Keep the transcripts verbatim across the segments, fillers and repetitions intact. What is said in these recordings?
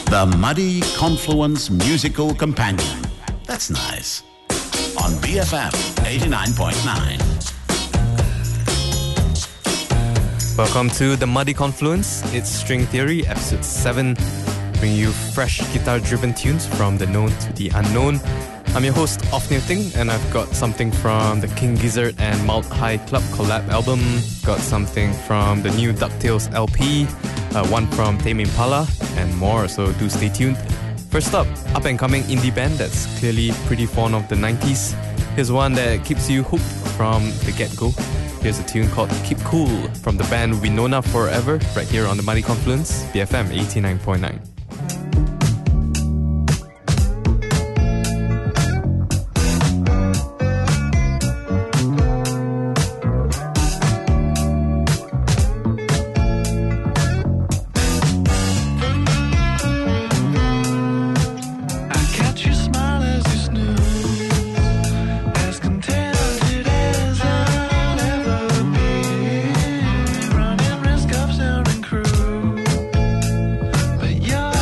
The Muddy Confluence Musical Companion. That's nice. On B F M eighty-nine point nine. Welcome to The Muddy Confluence. It's String Theory, episode seven, bringing you fresh guitar-driven tunes from the known to the unknown. I'm your host, Ophir Ting, and I've got something from the King Gizzard and Mount High Club collab album, got something from the new DuckTales L P, uh, one from Tame Impala, and more, so do stay tuned. First up, up-and-coming indie band that's clearly pretty fond of the nineties. Here's one that keeps you hooked from the get-go. Here's a tune called Keep Cool from the band Winona Forever, right here on the Muddy Confluence, B F M eighty-nine point nine. You're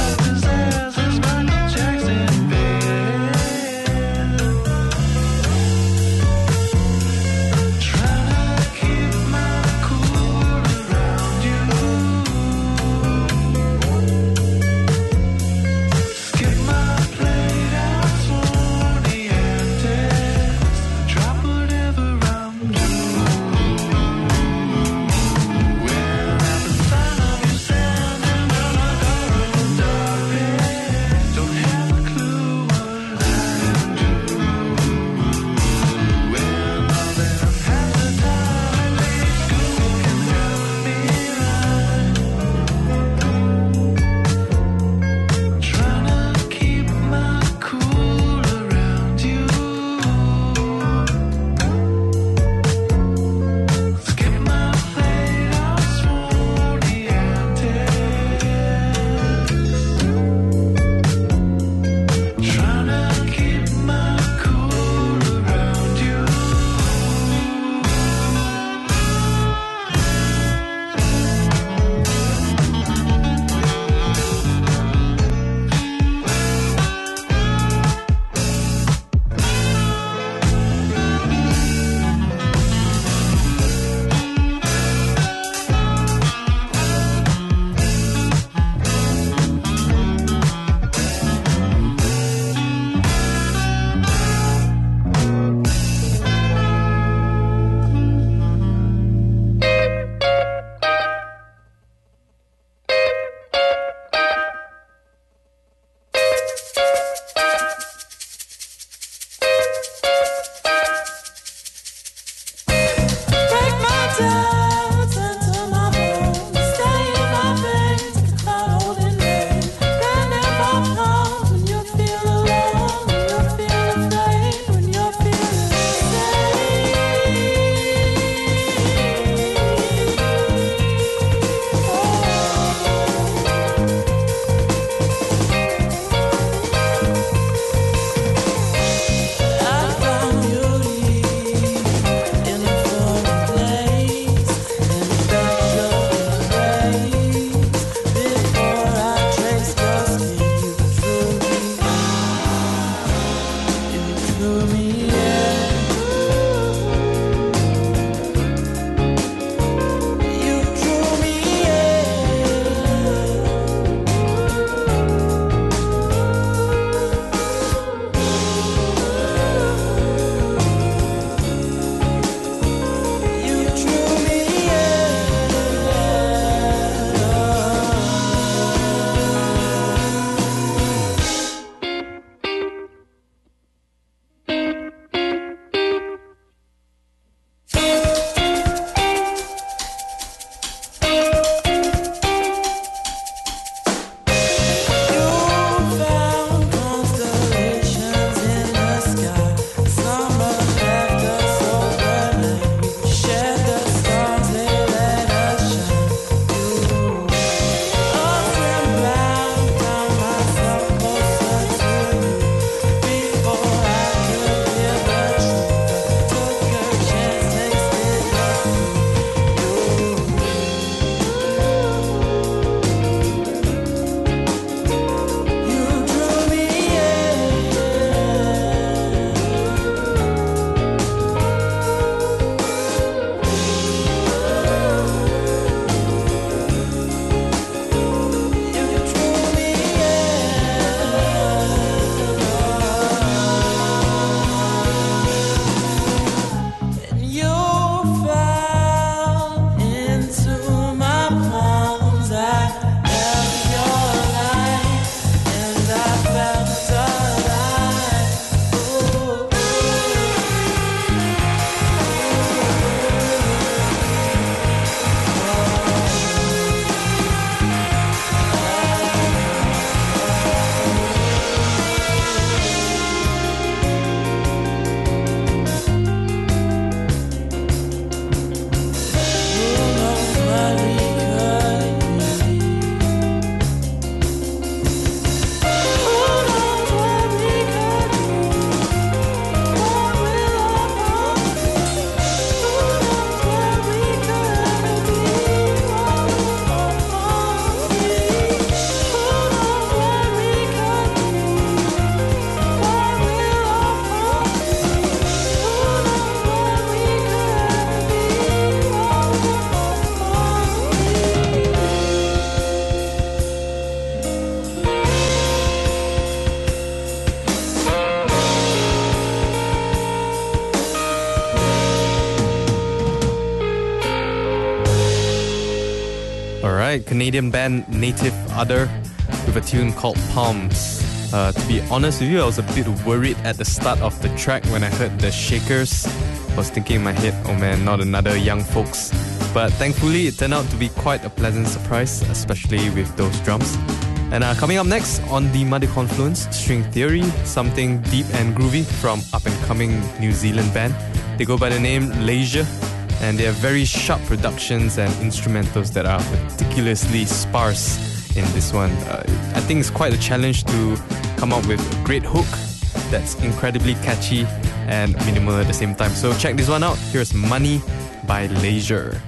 right, Canadian band Native Other with a tune called Palms. Uh, to be honest with you, I was a bit worried at the start of the track when I heard the Shakers. I was thinking in my head, oh man, not another Young Folks. But thankfully, it turned out to be quite a pleasant surprise, especially with those drums. And uh, coming up next on the Muddy Confluence, String Theory, something deep and groovy from up-and-coming New Zealand band. They go by the name Leisure, and they have very sharp productions and instrumentals that are meticulously sparse in this one. Uh, I think it's quite a challenge to come up with a great hook that's incredibly catchy and minimal at the same time. So check this one out. Here's Money by Leisure.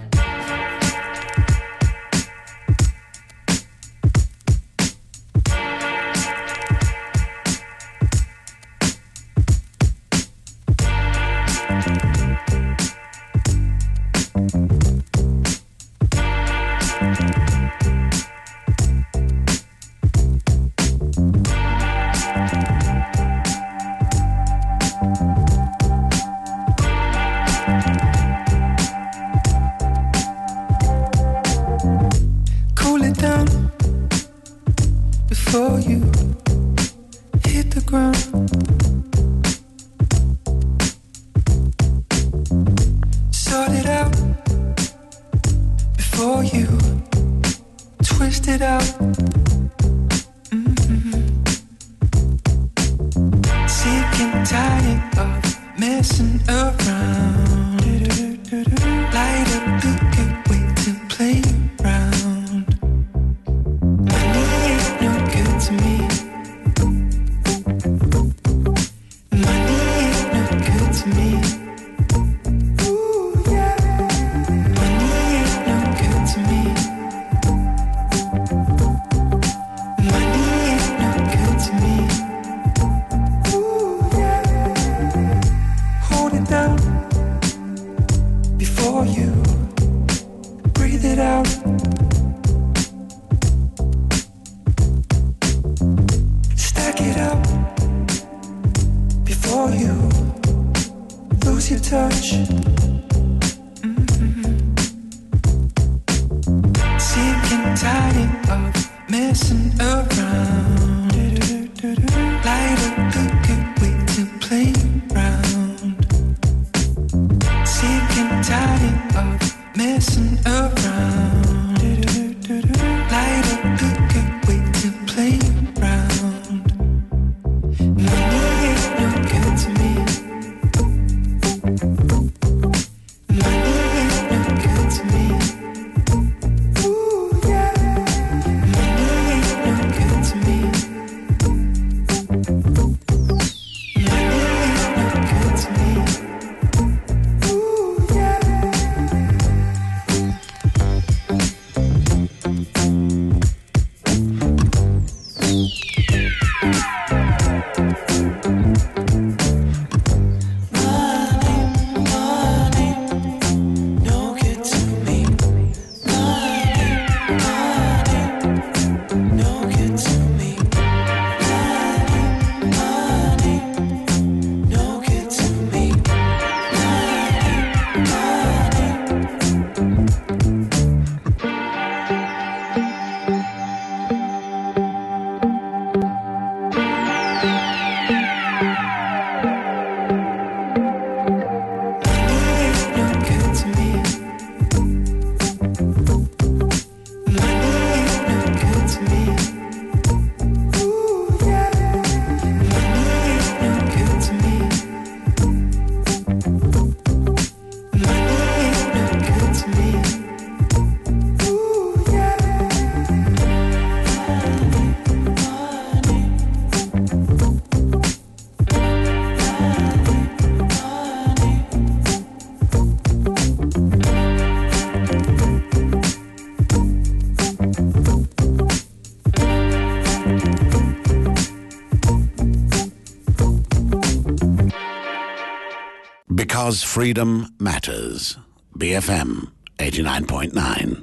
Because freedom matters. B F M eighty-nine point nine.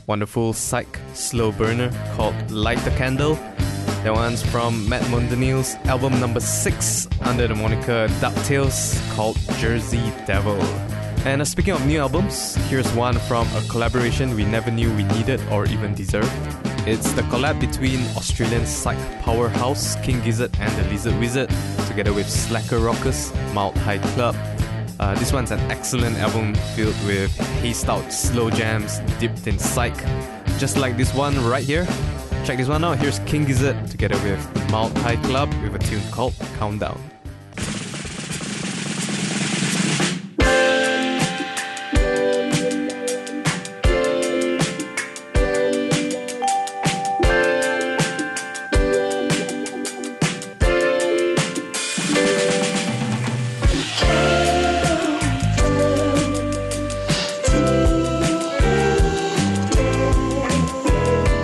wonderful psych slow burner called Light the Candle. That one's from Matt Mondaniel's album number six under the moniker DuckTales called Jersey Devil. And uh, speaking of new albums, here's one from a collaboration we never knew we needed or even deserved. It's the collab between Australian psych powerhouse King Gizzard and the Lizard Wizard, together with Slacker Rockers, Mount High Club. Uh, this one's an excellent album filled with hazed out slow jams dipped in psych, just like this one right here. Check this one out. Here's King Gizzard together with Mount High Club with a tune called Countdown.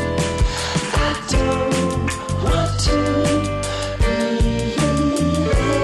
I don't want to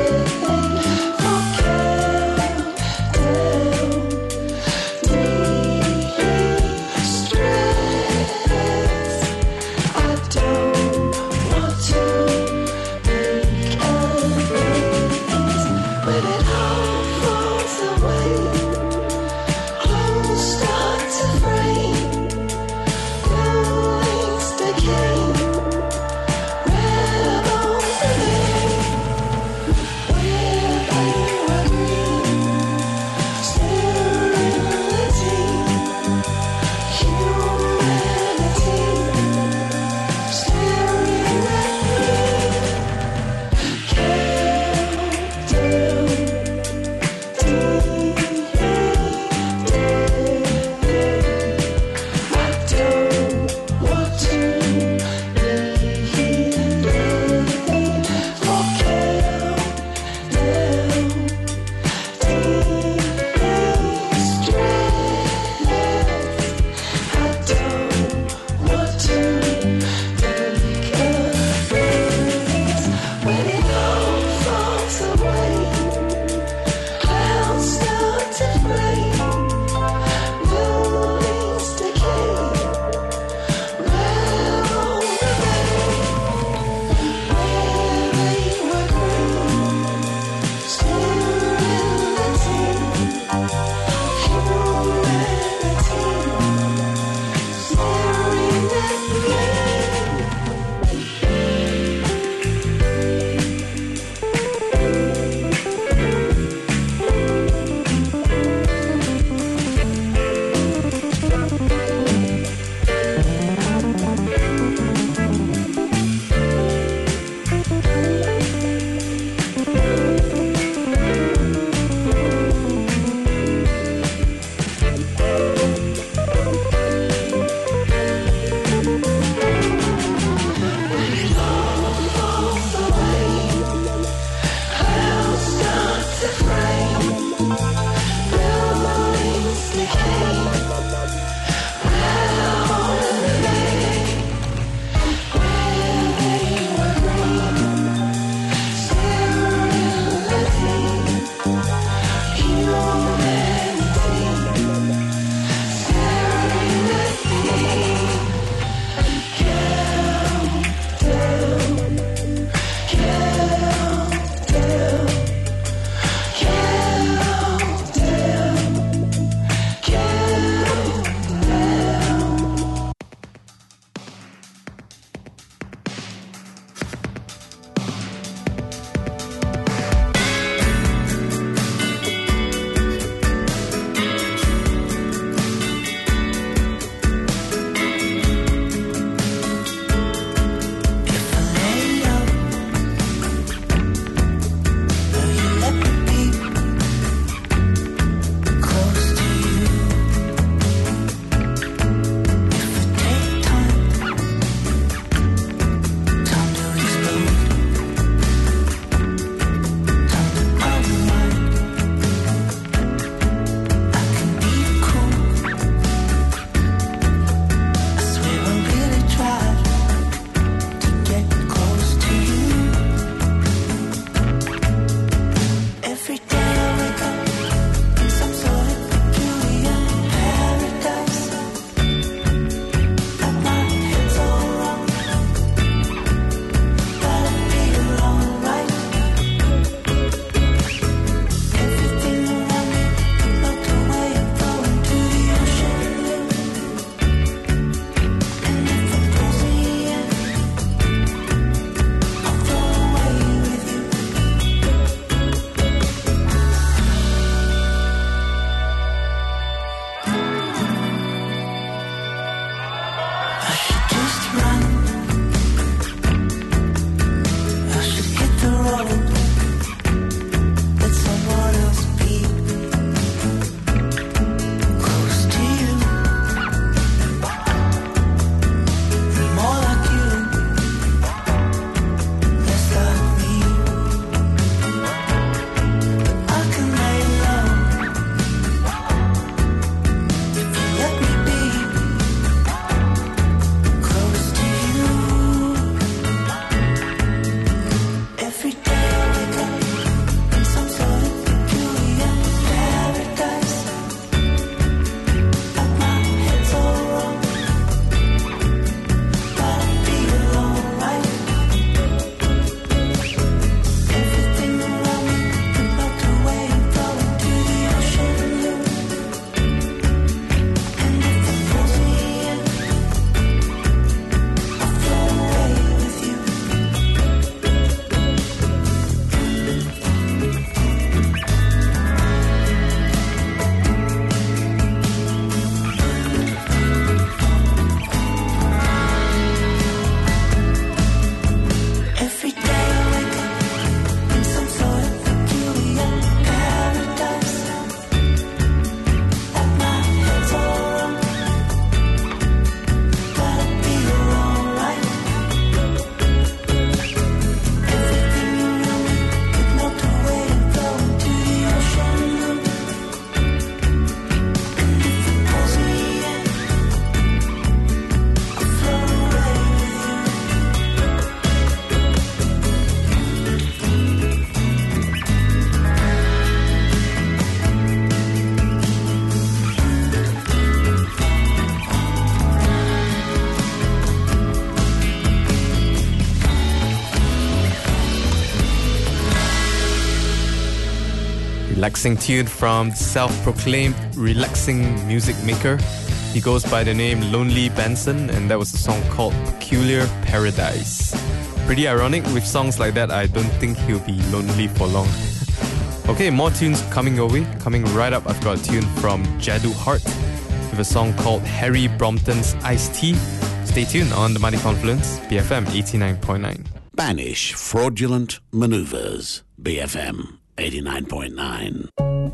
relaxing tune from self-proclaimed relaxing music maker. He goes by the name Lonely Benson, and that was a song called Peculiar Paradise. Pretty ironic, with songs like that, I don't think he'll be lonely for long. Okay, more tunes coming your way. Coming right up, I've got a tune from Jadu Heart with a song called Harry Brompton's Iced Tea. Stay tuned on the Money Confluence, B F M eighty-nine point nine. Banish fraudulent maneuvers, B F M eighty-nine point nine.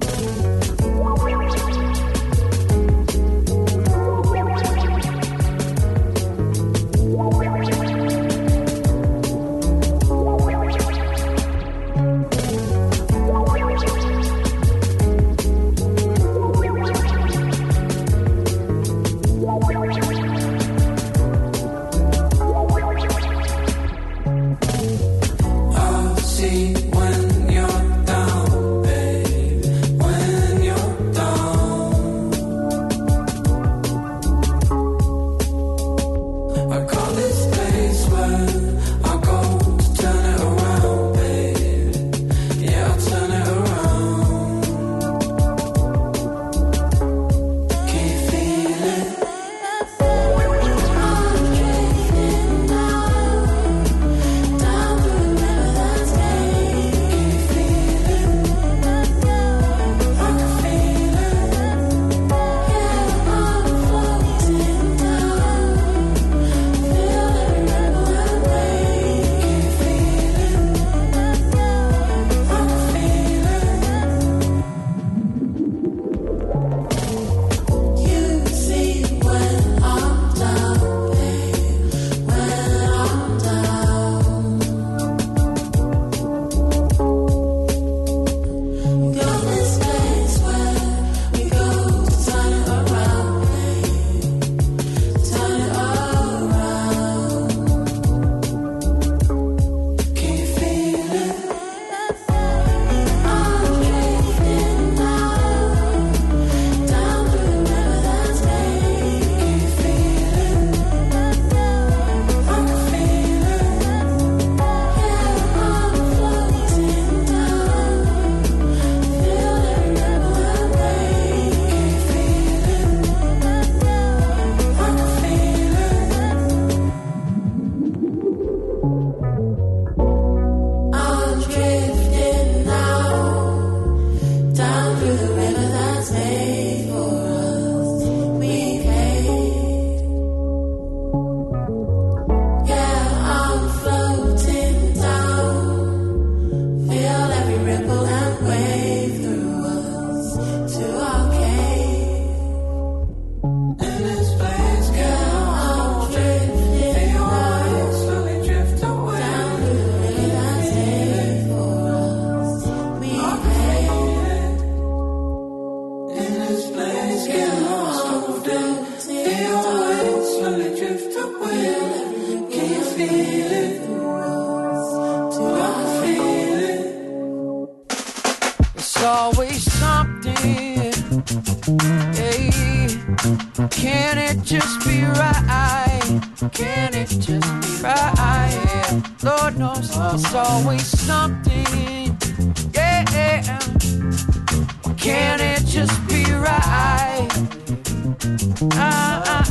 Always something, hey, can it just be right? Can it just be right? Yeah. Lord knows it's always something, yeah, can it just be right? I, I,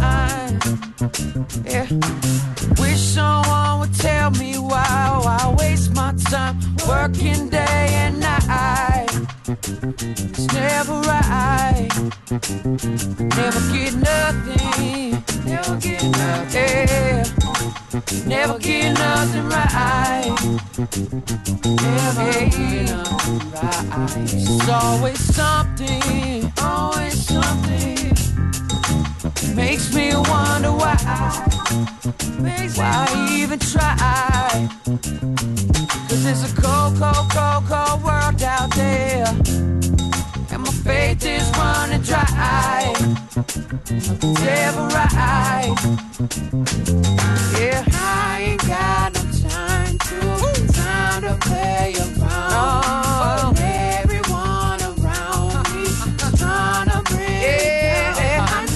I, yeah. Wish someone would tell me why I waste my time working day and night. It's never right. Never get nothing. Never get nothing. Yeah. Never get nothing right. Never get nothing right. It's always something. Always something. Makes me wonder why. Makes why I even try. Cause it's a cold, cold, cold, cold world out there, and my faith is running dry. Nothing's ever right. Yeah, I ain't got no time to, time to play around. No. But everyone around me is trying to bring yeah, me down. I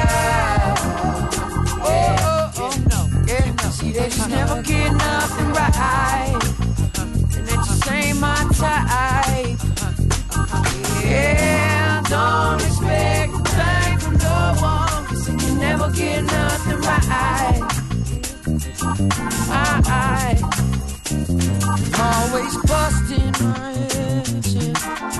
know. Yeah, oh, oh, oh, no. Yeah, see, they just never get nothing right. And they just ain't my type. always busting my ass, yeah.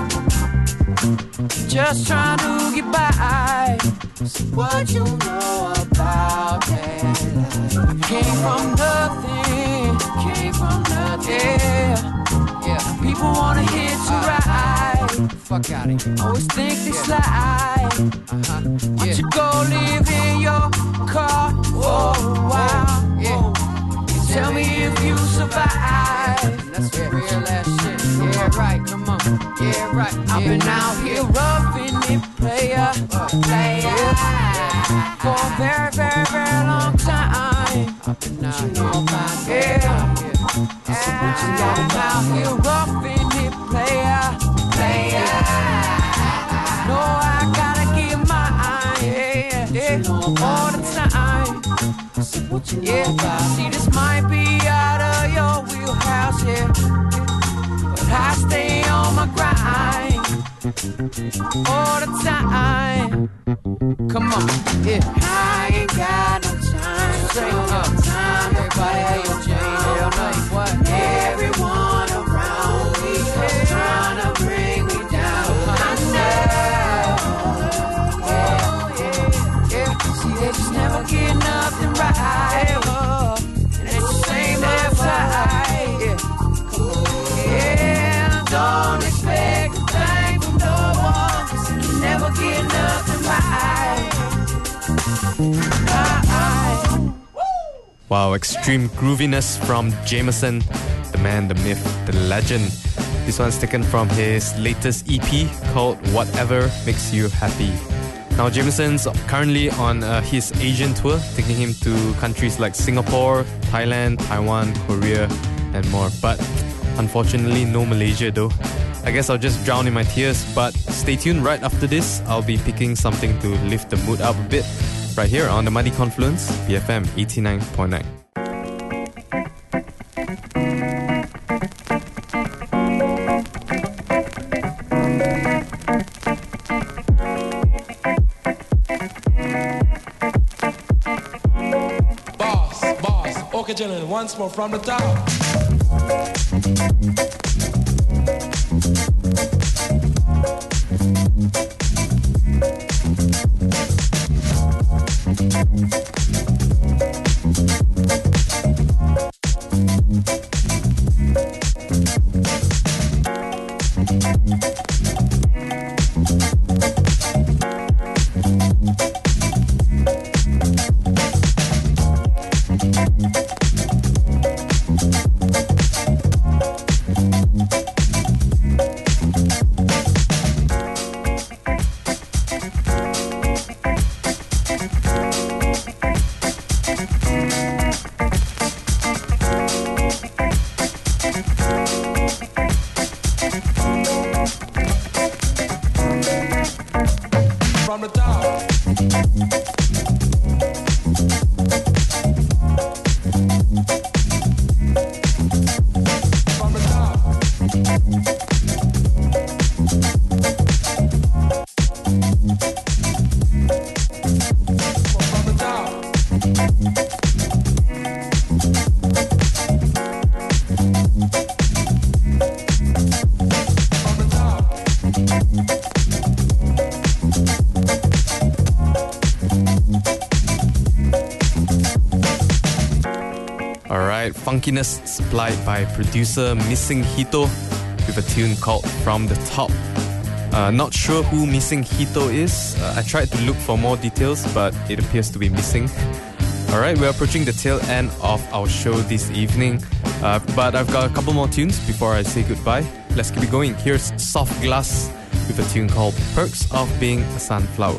Just trying to get by. So what you know about that life? Came from nothing, came from nothing. Yeah, yeah. People wanna hit you uh, right. Fuck out of here. Always think they yeah. slide. Uh-huh. Why yeah. you go live in your car? Oh wow. Yeah. Tell me if you survive. That's yeah. real ass shit. Yeah, right. Come on. Yeah, right. Yeah. I've been out here roughing it, player, player, for a very, very, very long time. I've been out here, yeah. I've been out here roughing it, player, player. No, I gotta get mine, yeah, yeah, all the time. Yeah, see, this might be out of your wheelhouse, yeah, but I stay on my grind all the time. Come on, yeah. I ain't got no time, say no time. Everybody have your chain, hell no, what? Everyone around me is trying to bring me down. I know, yeah, yeah, yeah. See, they just never get nothing right. And it's the same every time, yeah. Yeah, don't expect a thing from no one, 'cause you can never get nothing right. Right. Wow, extreme grooviness from Jameson, the man, the myth, the legend. This one's taken from his latest E P called Whatever Makes You Happy. Now, Jameson's currently on uh, his Asian tour, taking him to countries like Singapore, Thailand, Taiwan, Korea, and more. But unfortunately, no Malaysia though. I guess I'll just drown in my tears, but stay tuned. Right after this, I'll be picking something to lift the mood up a bit, right here on the Muddy Confluence, B F M eighty-nine point nine. Once more from the top. Funkiness supplied by producer Missing Hito with a tune called From the Top. Uh, not sure who Missing Hito is. Uh, I tried to look for more details, but it appears to be missing. Alright, we're approaching the tail end of our show this evening, uh, but I've got a couple more tunes before I say goodbye. Let's keep it going. Here's Soft Glass with a tune called Perks of Being a Sunflower.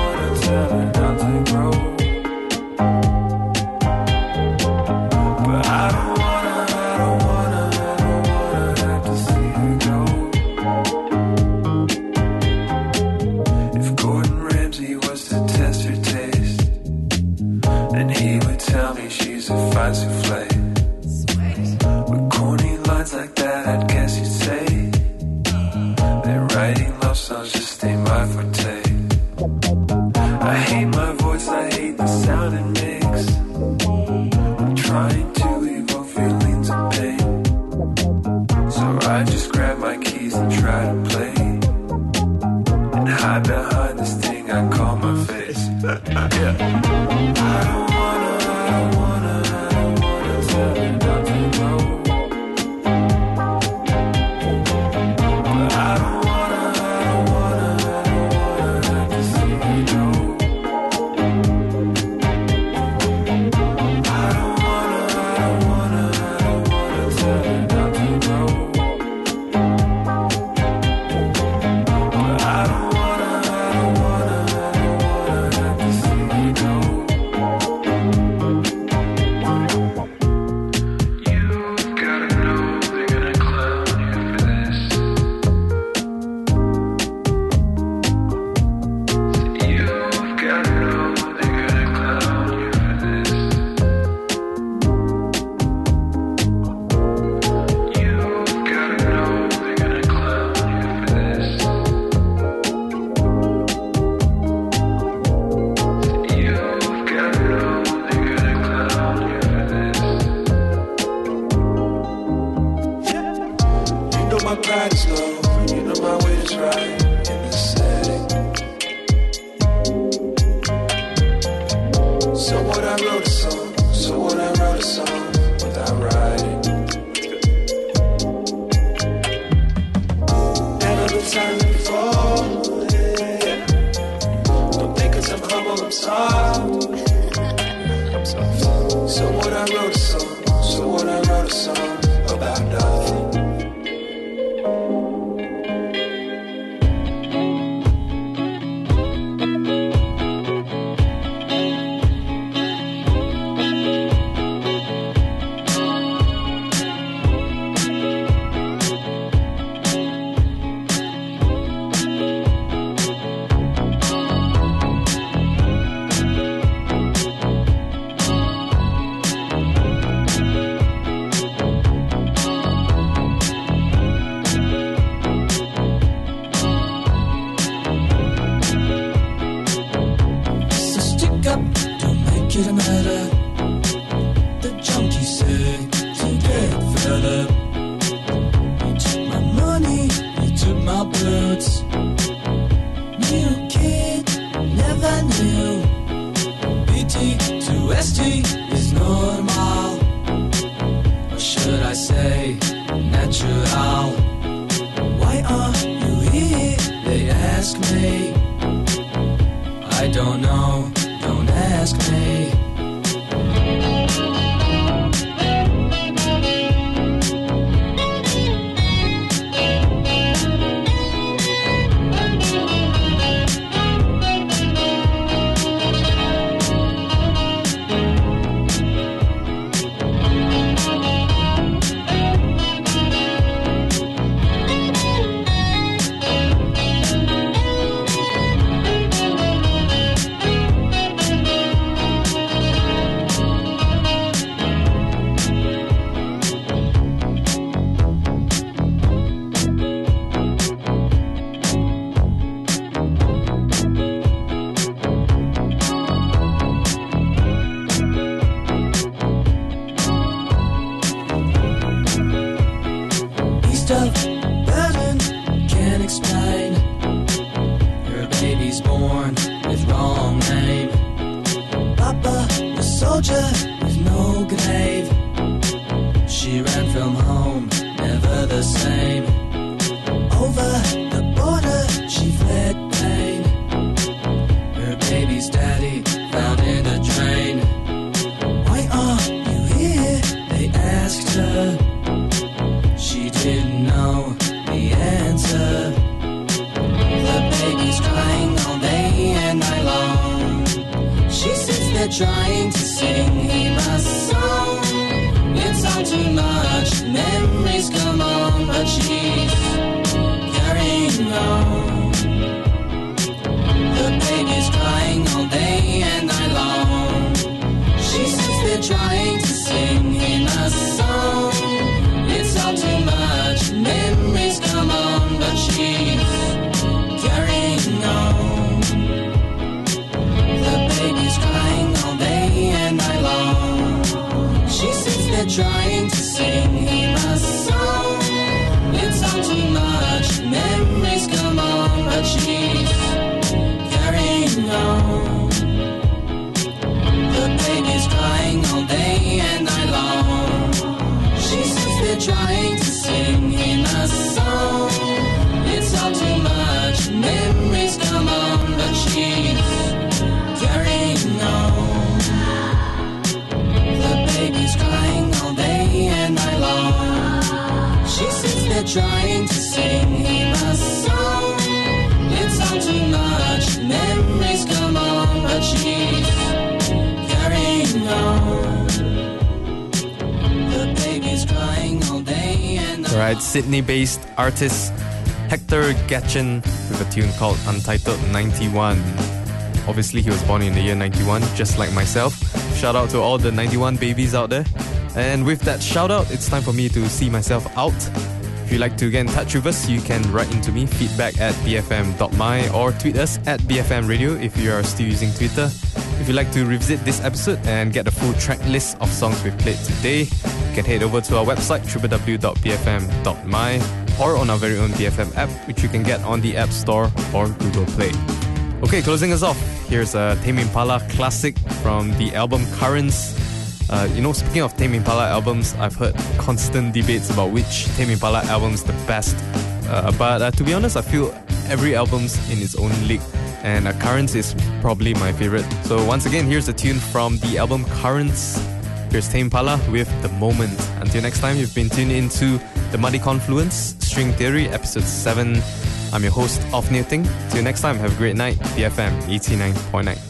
But I my souffle. With corny lines like that, I'd guess you'd say that writing love songs just ain't my forte. I hate my voice, I hate the sound it makes. I'm trying to evoke feelings of pain, so I just grab my keys and try to play and hide behind this thing I call my face. Yeah. I don't wanna, I don't wanna, I don't wanna tell you not to go. But I don't wanna, I don't wanna, I don't wanna have to see you go. I don't wanna, I don't wanna, I don't wanna tell you not to go. But I don't wanna, I don't wanna, I don't wanna have to see you go. You've gotta know they're gonna clown you for this. You've gotta know they're gonna clown you for this. You've gotta know they're gonna clown you for this. You've gotta know they're gonna clown you for this. You know my pride is low, you know my weight is right in this setting. So what, I wrote a song, so what, I wrote a song without writing. Never been time before, yeah. Don't think 'cause I'm humble, I'm soft. I'm soft. So what, I wrote a song, so what, I wrote a song about nothing. So stick up, don't make it a matter. The junkie said to get further. You took my money, you took my boots. New kid, never knew. B T to S T is normal. Or should I say, natural? Why are you here? They ask me. I don't know, don't ask me. East of Berlin, can't explain. Her baby's born with wrong name. Papa was soldier with no grave. She ran from home, never the same. Over the border, she fled pain. Her baby's daddy found in a drain. Why are you here? They asked her. She didn't know the answer. The baby's crying all day and night long. She sits there trying to sing him a song. It's all too much, memories come on, but she's carrying on. The baby's crying all day and night long. She sits there trying to sing they're trying to sing him a song. It's all too much, memories come on, but she's carrying on. The baby's crying all day and night long. She says they're trying to sing him a song. It's all too much, memories come on, but she's carrying on. The baby's crying all day and night long. She says they're trying to sing him a song. It's all too much, memories come on, but she's carrying on. The baby's crying all day and night long. Right, Sydney-based artist Hector Gatchen with a tune called Untitled ninety-one. Obviously, he was born in the year ninety-one, just like myself. Shout out to all the ninety-one babies out there. And with that shout out, it's time for me to see myself out. If you'd like to get in touch with us, you can write into me, feedback at b f m dot m y, or tweet us at b f m radio if you are still using Twitter. If you'd like to revisit this episode and get the full track list of songs we've played today, you can head over to our website, w w w dot b f m dot m y, or on our very own B F M app, which you can get on the App Store or Google Play. Okay, closing us off, here's a Tame Impala classic from the album Currents. Uh, you know, speaking of Tame Impala albums, I've heard constant debates about which Tame Impala album's the best. Uh, but uh, to be honest, I feel every album's in its own league, and uh, Currents is probably my favorite. So once again, here's a tune from the album Currents. Here's Tame Impala with The Moment. Until next time, you've been tuned into The Muddy Confluence, String Theory, episode seven. I'm your host, Off Ting. Till next time, have a great night. B F M eighty-nine point nine.